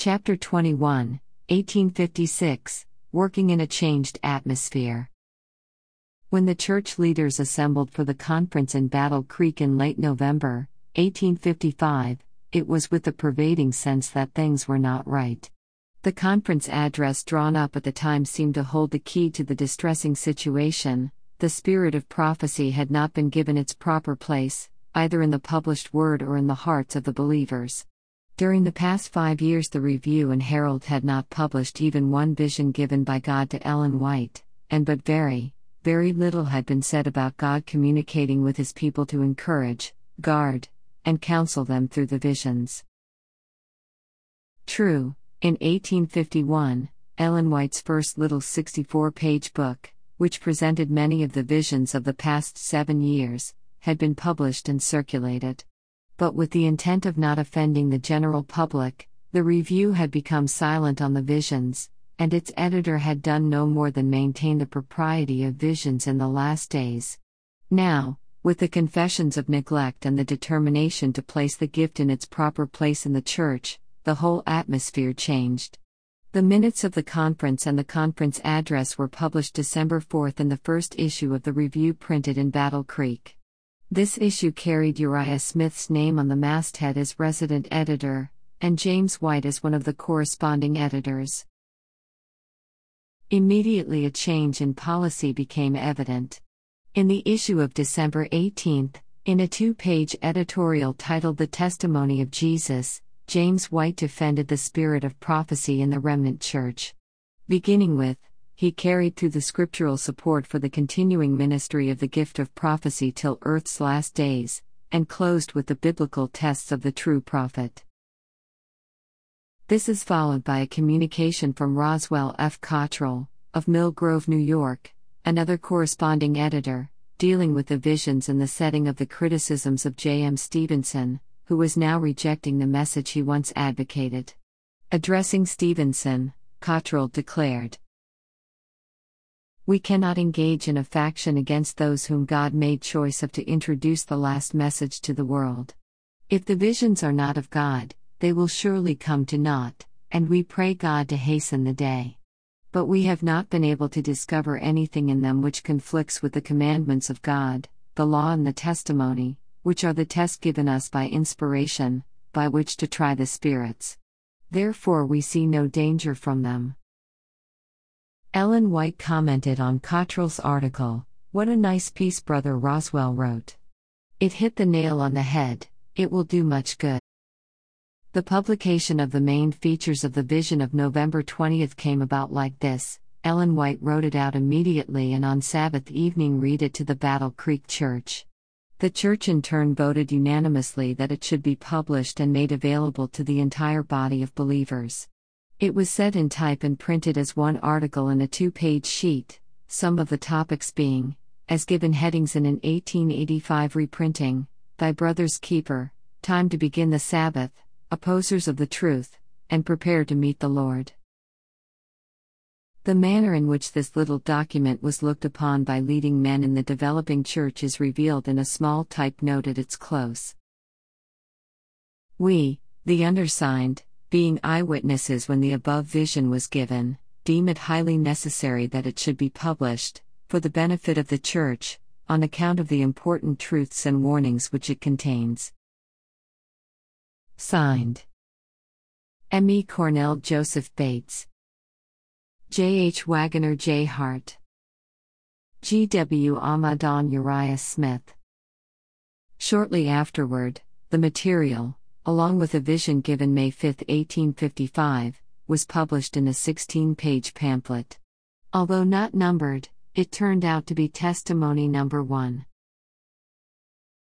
Chapter 21, 1856, Working in a Changed Atmosphere. When the church leaders assembled for the conference in Battle Creek in late November, 1855, it was with the pervading sense that things were not right. The conference address drawn up at the time seemed to hold the key to the distressing situation. The spirit of prophecy had not been given its proper place, either in the published word or in the hearts of the believers. During the past 5 years, the Review and Herald had not published even one vision given by God to Ellen White, and but very little had been said about God communicating with His people to encourage, guard, and counsel them through the visions. True, in 1851, Ellen White's first little 64-page book, which presented many of the visions of the past 7 years, had been published and circulated. But with the intent of not offending the general public, the Review had become silent on the visions, and its editor had done no more than maintain the propriety of visions in the last days. Now, with the confessions of neglect and the determination to place the gift in its proper place in the church, the whole atmosphere changed. The minutes of the conference and the conference address were published December 4 in the first issue of the Review printed in Battle Creek. This issue carried Uriah Smith's name on the masthead as resident editor, and James White as one of the corresponding editors. Immediately a change in policy became evident. In the issue of December 18, in a 2-page editorial titled The Testimony of Jesus, James White defended the spirit of prophecy in the remnant church. Beginning with, he carried through the scriptural support for the continuing ministry of the gift of prophecy till earth's last days, and closed with the biblical tests of the true prophet. This is followed by a communication from Roswell F. Cottrell, of Mill Grove, New York, another corresponding editor, dealing with the visions in the setting of the criticisms of J. M. Stevenson, who was now rejecting the message he once advocated. Addressing Stevenson, Cottrell declared, "We cannot engage in a faction against those whom God made choice of to introduce the last message to the world. If the visions are not of God, they will surely come to naught, and we pray God to hasten the day. But we have not been able to discover anything in them which conflicts with the commandments of God, the law and the testimony, which are the test given us by inspiration, by which to try the spirits. Therefore we see no danger from them." Ellen White commented on Cottrell's article, "What a nice piece Brother Roswell wrote. It hit the nail on the head, it will do much good." The publication of the main features of the vision of November 20 came about like this. Ellen White wrote it out immediately and on Sabbath evening read it to the Battle Creek Church. The church in turn voted unanimously that it should be published and made available to the entire body of believers. It was set in type and printed as one article in a 2-page sheet, some of the topics being, as given headings in an 1885 reprinting, "Thy Brother's Keeper," "Time to Begin the Sabbath," "Opposers of the Truth," and "Prepare to Meet the Lord." The manner in which this little document was looked upon by leading men in the developing church is revealed in a small type note at its close. "We, the undersigned, being eyewitnesses when the above vision was given, deem it highly necessary that it should be published, for the benefit of the Church, on account of the important truths and warnings which it contains." Signed, M. E. Cornell, Joseph Bates, J. H. Wagoner, J. Hart, G. W. Amadon, Uriah Smith. Shortly afterward, the material, along with a vision given May 5, 1855, was published in a 16-page pamphlet. Although not numbered, it turned out to be testimony number 1.